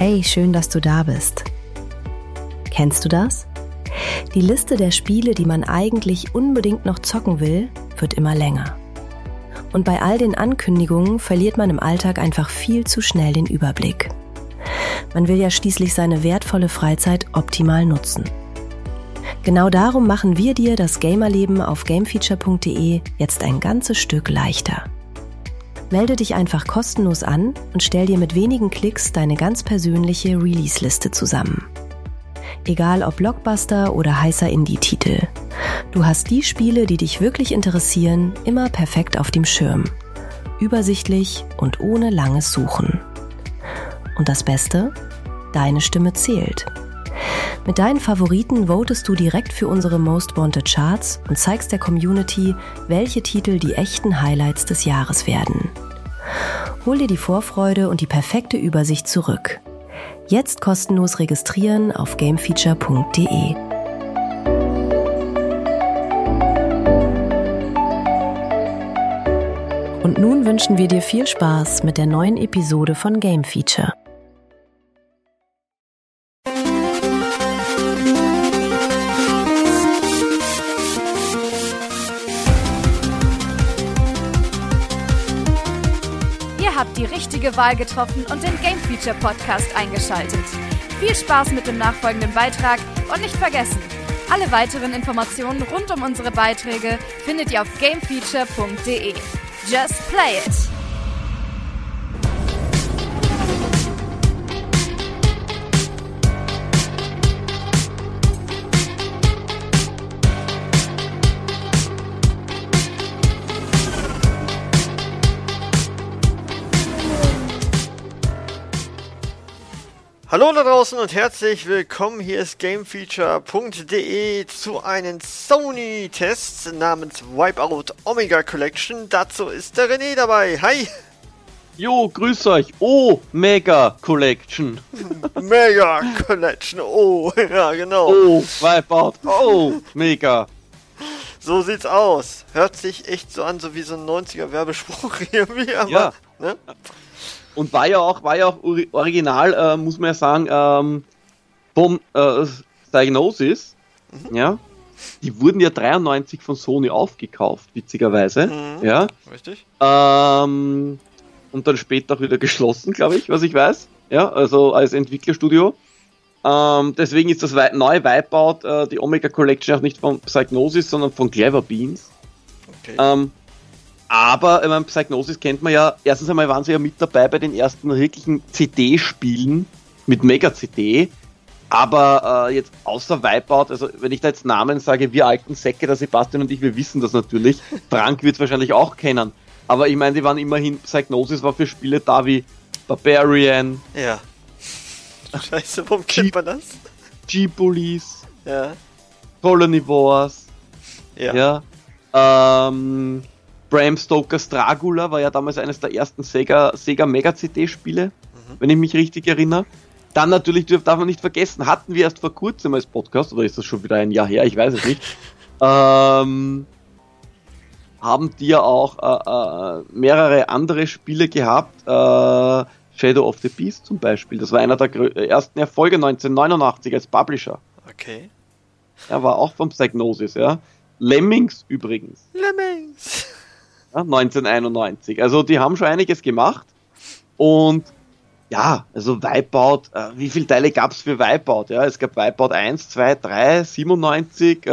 Hey, schön, dass du da bist. Kennst du das? Die Liste der Spiele, die man eigentlich unbedingt noch zocken will, wird immer länger. Und bei all den Ankündigungen verliert man im Alltag einfach viel zu schnell den Überblick. Man will ja schließlich seine wertvolle Freizeit optimal nutzen. Genau darum machen wir dir das Gamerleben auf gamefeature.de jetzt ein ganzes Stück leichter. Melde dich einfach kostenlos an und stell dir mit wenigen Klicks deine ganz persönliche Release-Liste zusammen. Egal ob Blockbuster oder heißer Indie-Titel. Du hast die Spiele, die dich wirklich interessieren, immer perfekt auf dem Schirm. Übersichtlich und ohne langes Suchen. Und das Beste? Deine Stimme zählt. Mit deinen Favoriten votest du direkt für unsere Most Wanted Charts und zeigst der Community, welche Titel die echten Highlights des Jahres werden. Hol dir die Vorfreude und die perfekte Übersicht zurück. Jetzt kostenlos registrieren auf gamefeature.de. Und nun wünschen wir dir viel Spaß mit der neuen Episode von Game Feature. Habt die richtige Wahl getroffen und den Game Feature Podcast eingeschaltet. Viel Spaß mit dem nachfolgenden Beitrag und nicht vergessen, alle weiteren Informationen rund um unsere Beiträge findet ihr auf gamefeature.de. Just play it! Hallo da draußen und herzlich willkommen, hier ist gamefeature.de zu einem Sony-Test namens Wipeout Omega Collection. Dazu ist der René dabei. Hi! Jo, grüß euch. Oh, Mega Collection. Mega Collection, oh, ja genau. Oh, Wipeout, oh, Mega. So sieht's aus. Hört sich echt so an, so wie so ein 90er Werbespruch irgendwie, aber, ja. Ne? Und war ja auch original, muss man ja sagen, vom Psygnosis, ja, die wurden ja 93 von Sony aufgekauft, witzigerweise, ja. Richtig. Und dann später auch wieder geschlossen, glaube ich, was ich weiß, ja, also als Entwicklerstudio. Deswegen ist das neue Wipeout, die Omega Collection, auch nicht von Psygnosis, sondern von Clever Beans. Okay. Aber Psygnosis kennt man ja, erstens einmal waren sie ja mit dabei bei den ersten wirklichen CD-Spielen mit Mega-CD, aber jetzt außer Wipeout, also wenn ich da jetzt Namen sage, wir alten Säcke, der Sebastian und ich, wir wissen das natürlich, Frank wird es wahrscheinlich auch kennen, aber ich meine, die waren immerhin, Psygnosis war für Spiele da wie Barbarian. Ja. Scheiße, warum kennt man das? G-Police. Ja. Colony Wars. Ja. Bram Stokers Dracula war ja damals eines der ersten Sega Mega CD-Spiele, wenn ich mich richtig erinnere. Dann natürlich, darf man nicht vergessen, hatten wir erst vor kurzem als Podcast, oder ist das schon wieder ein Jahr her, ich weiß es nicht, haben die ja auch mehrere andere Spiele gehabt, Shadow of the Beast zum Beispiel, das war einer der ersten Erfolge 1989 als Publisher. Okay. Er war auch vom Psygnosis, ja. Lemmings übrigens. Lemmings! Ja, 1991. Also die haben schon einiges gemacht. Und ja, also Wipeout, wie viele Teile gab es für Wipeout? Ja, es gab Wipeout 1, 2, 3, 97,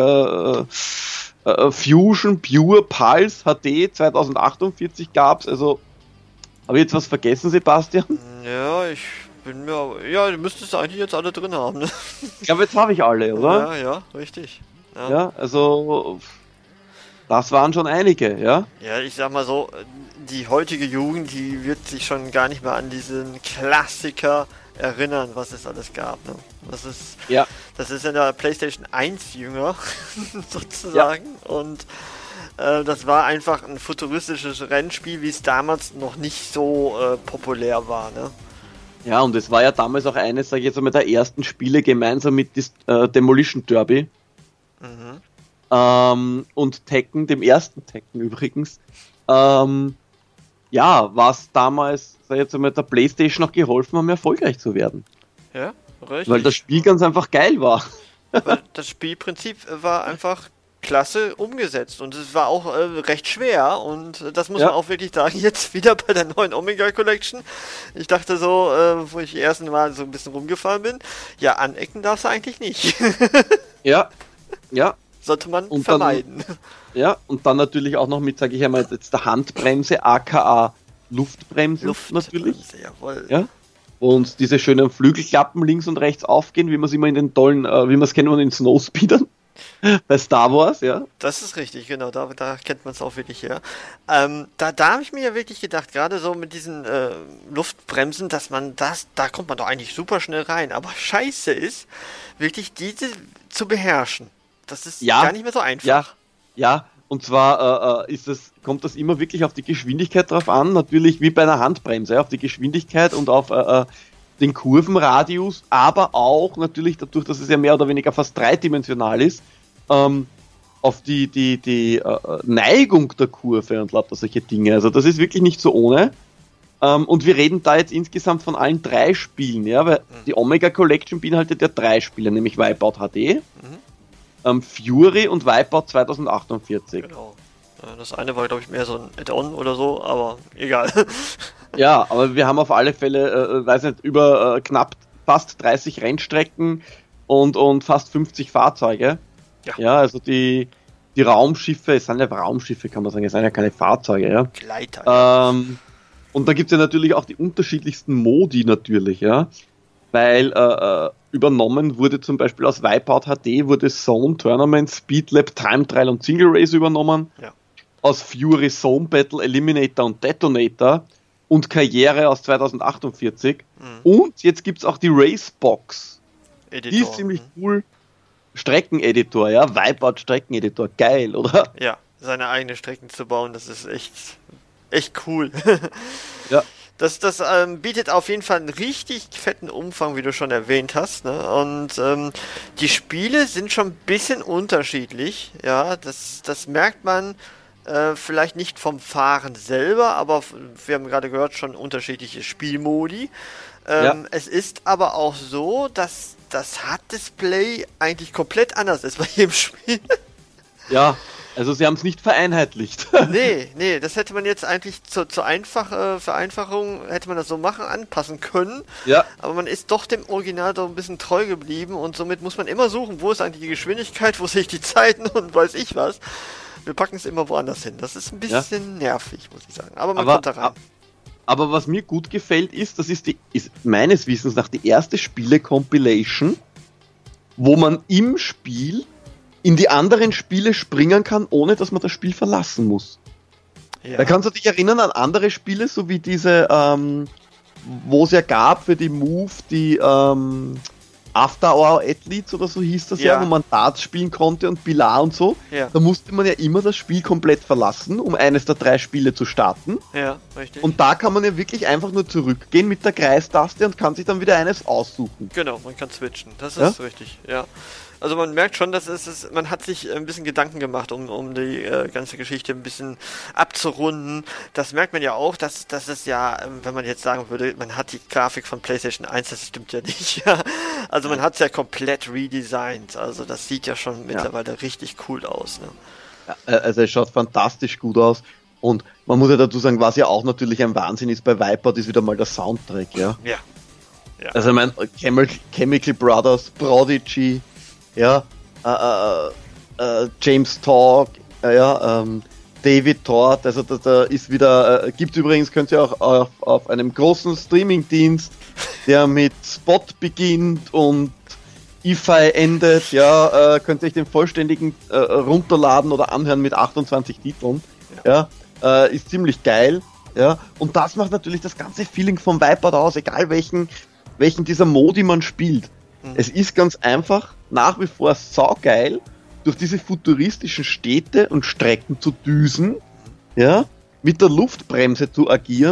Fusion, Pure, Pulse, HD, 2048 gab es. Also, habe ich jetzt was vergessen, Sebastian? Ja, ja, du müsstest eigentlich jetzt alle drin haben, ne? Ich glaube, jetzt habe ich alle, oder? Ja, richtig. Ja, also das waren schon einige, ja? Ja, ich sag mal so, die heutige Jugend, die wird sich schon gar nicht mehr an diesen Klassiker erinnern, was es alles gab, ne? Das ist in der PlayStation 1 jünger, sozusagen, ja. Und das war einfach ein futuristisches Rennspiel, wie es damals noch nicht so populär war, ne? Ja, und es war ja damals auch eines, sag ich jetzt einmal, der ersten Spiele gemeinsam mit Demolition Derby. Und Tekken, dem ersten Tekken übrigens, was damals, sag ich jetzt einmal, der PlayStation auch geholfen haben, erfolgreich zu werden. Ja, richtig. Weil das Spiel ganz einfach geil war. Weil das Spielprinzip war einfach klasse umgesetzt und es war auch recht schwer und das muss man auch wirklich sagen, jetzt wieder bei der neuen Omega Collection. Ich dachte so, wo ich erst Mal so ein bisschen rumgefahren bin, ja, anecken darfst du eigentlich nicht. Ja. Sollte man und vermeiden. Dann, und dann natürlich auch noch mit, sage ich einmal, jetzt der Handbremse, aka Luftbremse natürlich. Jawohl. Ja. Wo uns diese schönen Flügelklappen links und rechts aufgehen, wie man es immer in den tollen, wie man es kennt, in den Snowspeedern. Bei Star Wars, ja. Das ist richtig, genau, da kennt man es auch wirklich her. Da habe ich mir ja wirklich gedacht, gerade so mit diesen Luftbremsen, dass man da kommt man doch eigentlich super schnell rein. Aber scheiße ist, wirklich diese zu beherrschen. Das ist gar nicht mehr so einfach. Ja. Und zwar kommt das immer wirklich auf die Geschwindigkeit drauf an, natürlich wie bei einer Handbremse, auf die Geschwindigkeit und auf den Kurvenradius, aber auch natürlich dadurch, dass es ja mehr oder weniger fast dreidimensional ist, auf die Neigung der Kurve und lauter solche Dinge. Also das ist wirklich nicht so ohne. Und wir reden da jetzt insgesamt von allen 3 Spielen, ja, weil die Omega Collection beinhaltet ja 3 Spiele, nämlich Wipeout HD, Fury und Wipeout 2048. Genau. Das eine war, glaube ich, mehr so ein Add-on oder so, aber egal. Ja, aber wir haben auf alle Fälle, weiß nicht, über knapp fast 30 Rennstrecken und fast 50 Fahrzeuge. Ja, also die Raumschiffe, es sind ja Raumschiffe, kann man sagen, es sind ja keine Fahrzeuge, ja. Gleiter. Und da gibt es ja natürlich auch die unterschiedlichsten Modi natürlich, ja. Weil übernommen wurde zum Beispiel aus Wipeout HD wurde Zone, Tournament, Speedlap, Time Trial und Single Race übernommen. Ja. Aus Fury Zone Battle, Eliminator und Detonator und Karriere aus 2048. Und jetzt gibt es auch die Racebox. Editor. Die ist ziemlich cool. Streckeneditor, ja. Wipeout Streckeneditor, geil, oder? Ja, seine eigenen Strecken zu bauen, das ist echt cool. Ja. Das bietet auf jeden Fall einen richtig fetten Umfang, wie du schon erwähnt hast, ne? Und die Spiele sind schon ein bisschen unterschiedlich, ja, das merkt man vielleicht nicht vom Fahren selber, aber wir haben gerade gehört, schon unterschiedliche Spielmodi. Es ist aber auch so, dass das HUD-Display eigentlich komplett anders ist bei jedem Spiel. Ja, also sie haben es nicht vereinheitlicht. Nee, das hätte man jetzt eigentlich zur Vereinfachung hätte man das so anpassen können. Ja. Aber man ist doch dem Original so ein bisschen treu geblieben und somit muss man immer suchen, wo ist eigentlich die Geschwindigkeit, wo sehe ich die Zeiten und weiß ich was. Wir packen es immer woanders hin. Das ist ein bisschen nervig, muss ich sagen. Aber man kommt da rein. Aber was mir gut gefällt ist meines Wissens nach die erste Spiele-Compilation, wo man im Spiel in die anderen Spiele springen kann, ohne dass man das Spiel verlassen muss. Ja. Da kannst du dich erinnern an andere Spiele, so wie diese, wo es ja gab für die Move, die After Hour Athletes oder so hieß das ja, wo man Darts spielen konnte und Pilar und so. Ja. Da musste man ja immer das Spiel komplett verlassen, um eines der 3 Spiele zu starten. Ja, richtig. Und da kann man ja wirklich einfach nur zurückgehen mit der Kreistaste und kann sich dann wieder eines aussuchen. Genau, man kann switchen. Das ist richtig, ja. Also man merkt schon, dass man hat sich ein bisschen Gedanken gemacht, um die ganze Geschichte ein bisschen abzurunden. Das merkt man ja auch, dass es ja, wenn man jetzt sagen würde, man hat die Grafik von PlayStation 1, das stimmt ja nicht. Also man hat es ja komplett redesigned. Also das sieht ja schon mittlerweile richtig cool aus. Ne? Ja, also es schaut fantastisch gut aus. Und man muss ja dazu sagen, was ja auch natürlich ein Wahnsinn ist bei Wipeout, ist wieder mal der Soundtrack. Ja. Also ich meine, Chemical Brothers, Prodigy, James Talk, David Tort, also da ist wieder, gibt's übrigens, könnt ihr auch auf einem großen Streaming-Dienst, der mit Spot beginnt und EFI endet, könnt ihr euch den vollständigen runterladen oder anhören mit 28 Titeln, ist ziemlich geil, und das macht natürlich das ganze Feeling vom Wipeout aus, egal welchen dieser Modi man spielt. Es ist ganz einfach nach wie vor saugeil, durch diese futuristischen Städte und Strecken zu düsen, mit der Luftbremse zu agieren,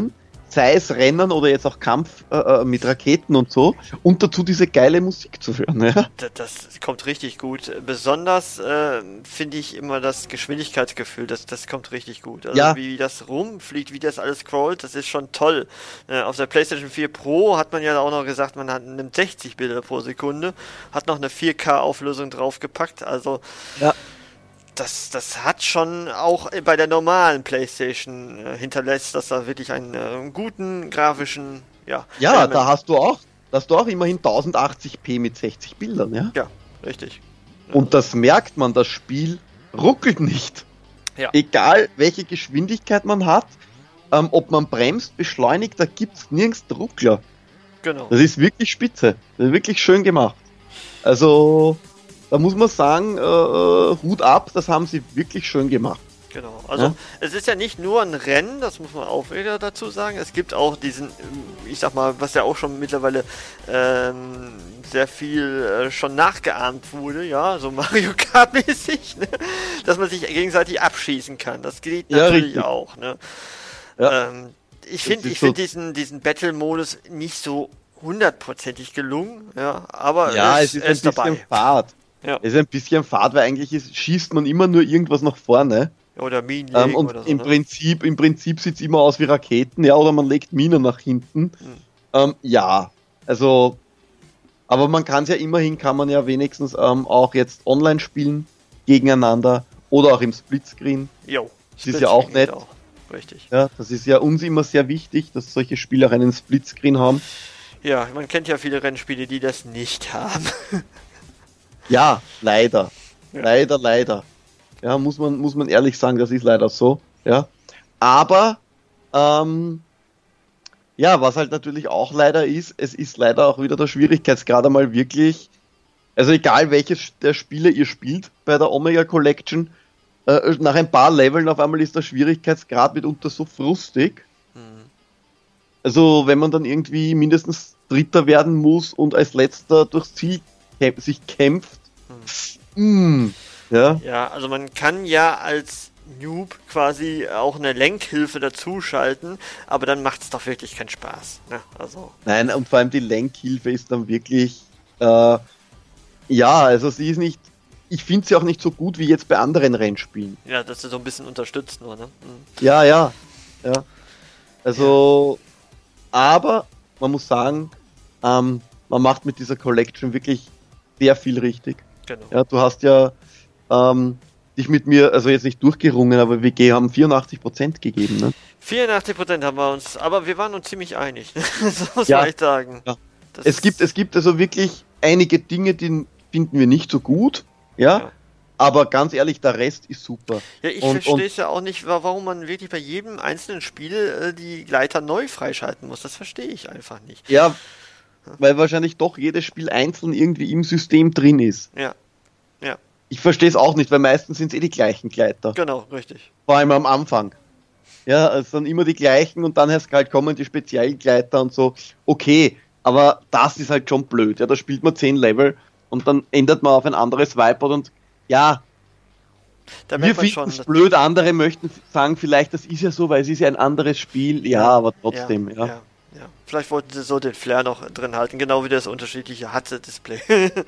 sei es Rennen oder jetzt auch Kampf mit Raketen und so, und dazu diese geile Musik zu hören. Ja? Das kommt richtig gut. Besonders finde ich immer das Geschwindigkeitsgefühl, das kommt richtig gut. Also wie das rumfliegt, wie das alles scrollt, das ist schon toll. Auf der PlayStation 4 Pro hat man ja auch noch gesagt, man nimmt 60 Bilder pro Sekunde, hat noch eine 4K-Auflösung draufgepackt, also das hat schon auch bei der normalen PlayStation hinterlässt, dass da wirklich einen guten grafischen, da hast du auch immerhin 1080p mit 60 Bildern, ja? Ja, richtig. Und das merkt man, das Spiel ruckelt nicht. Ja. Egal welche Geschwindigkeit man hat, ob man bremst, beschleunigt, da gibt's nirgends Ruckler. Genau. Das ist wirklich spitze. Das ist wirklich schön gemacht. Also, da muss man sagen, Hut ab, das haben sie wirklich schön gemacht. Genau, also es ist ja nicht nur ein Rennen, das muss man auch wieder dazu sagen. Es gibt auch diesen, ich sag mal, was ja auch schon mittlerweile sehr viel schon nachgeahmt wurde, ja, so Mario Kart-mäßig, ne? Dass man sich gegenseitig abschießen kann. Das geht natürlich auch. Ne? Ja. Ich finde diesen Battle-Modus nicht so hundertprozentig gelungen, ja, aber es ist ein bisschen fad. Ja. Es ist ein bisschen fad, weil eigentlich schießt man immer nur irgendwas nach vorne. Oder Minen legen und oder so. Im Prinzip sieht es immer aus wie Raketen, ja, oder man legt Minen nach hinten. Also, aber man kann es ja immerhin, kann man ja wenigstens auch jetzt online spielen, gegeneinander, oder auch im Splitscreen. Jo, das ist ja auch nett. Auch. Richtig. Ja, das ist ja uns immer sehr wichtig, dass solche Spiele auch einen Splitscreen haben. Ja, man kennt ja viele Rennspiele, die das nicht haben. Ja, leider. Ja. Leider. Ja, muss man ehrlich sagen, das ist leider so. Ja. Aber, was halt natürlich auch leider ist, es ist leider auch wieder der Schwierigkeitsgrad einmal wirklich, also egal welches der Spiele ihr spielt bei der Omega Collection, nach ein paar Leveln auf einmal ist der Schwierigkeitsgrad mitunter so frustig. Also wenn man dann irgendwie mindestens Dritter werden muss und als Letzter durchs Ziel sich kämpft. Ja, also man kann ja als Noob quasi auch eine Lenkhilfe dazuschalten, aber dann macht es doch wirklich keinen Spaß. Ne? Also. Nein, und vor allem die Lenkhilfe ist dann wirklich, also sie ist nicht, ich finde sie auch nicht so gut wie jetzt bei anderen Rennspielen. Ja, dass sie so ein bisschen unterstützt nur, ne? Ja. Also, aber man muss sagen, man macht mit dieser Collection wirklich sehr viel richtig. Genau. Ja, du hast ja dich mit mir, also jetzt nicht durchgerungen, aber wir haben 84% gegeben, ne? 84% haben wir uns, aber wir waren uns ziemlich einig. Das muss man echt sagen. Ja. Es gibt also wirklich einige Dinge, die finden wir nicht so gut, ja. Aber ganz ehrlich, der Rest ist super. Ja, ich verstehe es ja auch nicht, warum man wirklich bei jedem einzelnen Spiel die Gleiter neu freischalten muss. Das verstehe ich einfach nicht. Ja, weil wahrscheinlich doch jedes Spiel einzeln irgendwie im System drin ist. Ja. Ich verstehe es auch nicht, weil meistens sind es die gleichen Gleiter. Genau, richtig. Vor allem am Anfang. Ja, es sind immer die gleichen und dann erst halt kommen die Spezialgleiter und so. Okay, aber das ist halt schon blöd. Ja, da spielt man 10 Level und dann ändert man auf ein anderes Whiteboard und wir finden es blöd, andere möchten sagen, vielleicht das ist ja so, weil es ist ja ein anderes Spiel. Ja, aber trotzdem, ja. Vielleicht wollten sie so den Flair noch drin halten, genau wie das unterschiedliche HUD-Display.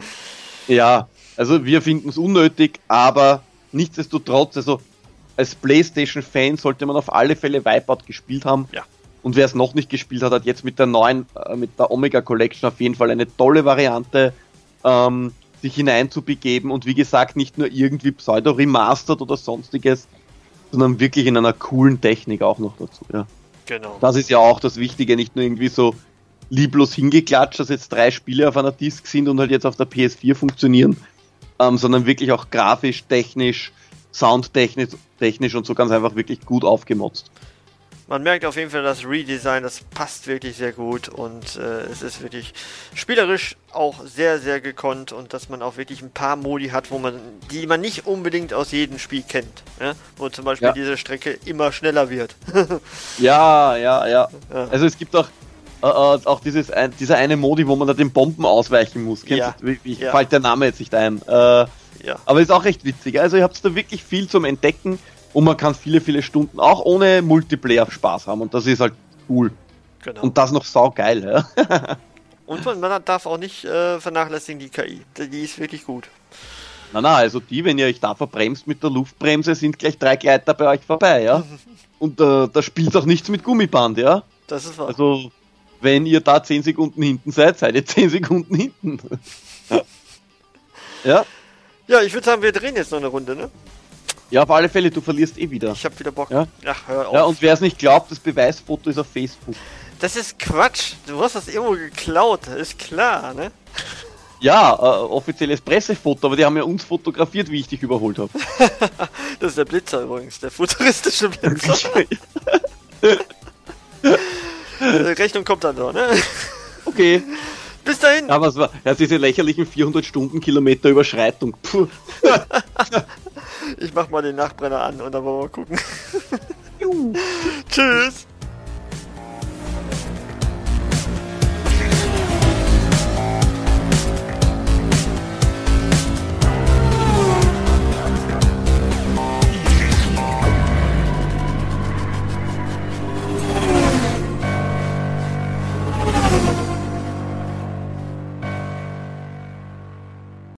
Ja, also wir finden es unnötig, aber nichtsdestotrotz, also als PlayStation-Fan sollte man auf alle Fälle Wipeout gespielt haben. Ja. Und wer es noch nicht gespielt hat, hat jetzt mit der neuen, mit der Omega Collection auf jeden Fall eine tolle Variante, sich hineinzubegeben und wie gesagt, nicht nur irgendwie pseudo-remastered oder sonstiges, sondern wirklich in einer coolen Technik auch noch dazu, ja. Genau. Das ist ja auch das Wichtige, nicht nur irgendwie so lieblos hingeklatscht, dass jetzt 3 Spiele auf einer Disc sind und halt jetzt auf der PS4 funktionieren, sondern wirklich auch grafisch, technisch, soundtechnisch und so ganz einfach wirklich gut aufgemotzt. Man merkt auf jeden Fall, das Redesign, das passt wirklich sehr gut und es ist wirklich spielerisch auch sehr, sehr gekonnt und dass man auch wirklich ein paar Modi hat, die man nicht unbedingt aus jedem Spiel kennt. Ja? Wo zum Beispiel diese Strecke immer schneller wird. Ja. Also es gibt auch dieser eine Modi, wo man da den Bomben ausweichen muss. Fällt der Name jetzt nicht ein. Aber ist auch recht witzig. Also ihr habt da wirklich viel zum Entdecken und man kann viele, viele Stunden auch ohne Multiplayer Spaß haben und das ist halt cool. Genau. Und das noch saugeil, ja. Und man darf auch nicht vernachlässigen die KI. Die ist wirklich gut. Na, also wenn ihr euch da verbremst mit der Luftbremse, sind gleich 3 Gleiter bei euch vorbei, ja. Und da spielt auch nichts mit Gummiband, ja. Das ist wahr. Also, wenn ihr da 10 Sekunden hinten seid ihr 10 Sekunden hinten. Ja. Ja, ich würde sagen, wir drehen jetzt noch eine Runde, ne? Ja, auf alle Fälle, du verlierst wieder. Ich hab wieder Bock. Ja? Ach, hör auf. Ja, und wer es nicht glaubt, das Beweisfoto ist auf Facebook. Das ist Quatsch. Du hast das irgendwo geklaut, ist klar, ne? Ja, offizielles Pressefoto, aber die haben ja uns fotografiert, wie ich dich überholt habe. Das ist der Blitzer übrigens, der futuristische Blitzer. Rechnung kommt dann noch, ne? Okay. Bis dahin. Aber es war diese lächerlichen 400 Stundenkilometer Überschreitung. Puh. Ich mach mal den Nachbrenner an und dann wollen wir mal gucken. Tschüss.